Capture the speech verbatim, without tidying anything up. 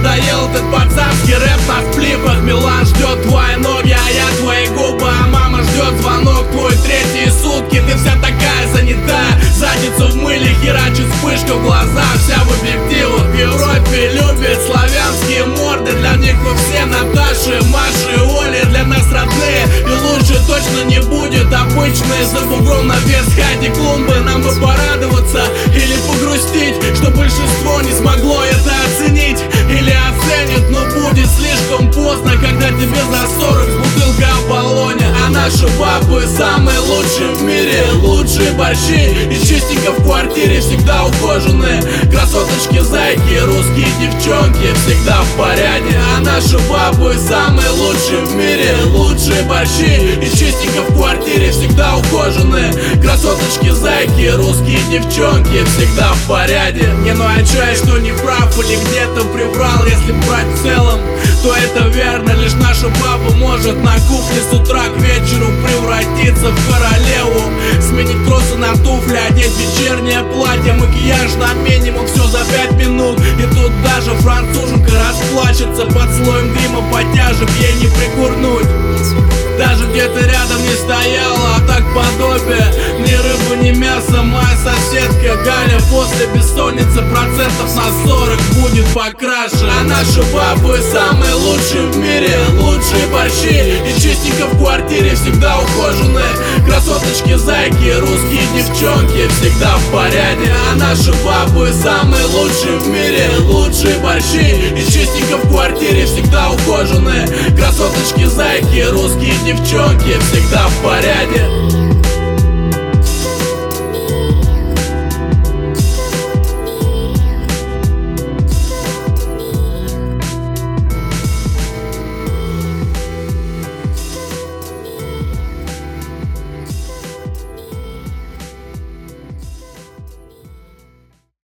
надоел этот пацанский рэп на сплипах. Милан ждет твои ноги, а я твои губы. А мама ждет звонок твой третьи сутки. Ты вся такая занятая, задницу в мыле, херачит вспышка в глазах. Вся в объективах, в Европе любят славянские морды. Для них мы все Наташи, Маши, Оли, для нас родные. И лучше точно не будет. Обычные за бугром на вес Хайди Клумбы. Нам бы порадоваться или погрустить, что большинство не смогло это оценить. Или оценит, но будет слишком поздно, когда тебе за сорок с бутылкой Аполлония. А наши бабы самые лучшие в мире. Лучшие борщи и чистенько в квартире всегда ухоженные. Красоточки, зайки, русские девчонки всегда в порядке. А наши бабы самые лучшие в мире. Лучшие борщи и чистенько в квартире всегда ухоженные. Красоточки, зайки, русские девчонки всегда в порядке. Не, ну а чё, я что не прав или где-то приврал? Если брать в целом, то это верно. Лишь наша баба может на кухне с утра к вечеру превратиться в королеву. Сменить тросы на туфли, одеть вечернее платье, макияж на минимум, все за пять минут. И тут даже француженка расплачется под слоем грима, подтяжек ей не прикурнуть. Даже где-то рядом не стояла, а так подобие. Ни рыба, ни мясо, моя соседка Галя после бессонницы процентов на сорок будет покраше. А наши бабы самые лучшие в мире. Лучшие борщи и чистенько в квартире всегда ухоженные. Красоточки, зайки, русские девчонки всегда в порядке. А наши бабы самые лучшие в мире. Лучшие борщи и чистенько в квартире всегда ухоженные. Красоточки, зайки, русские девчонки всегда в порядке.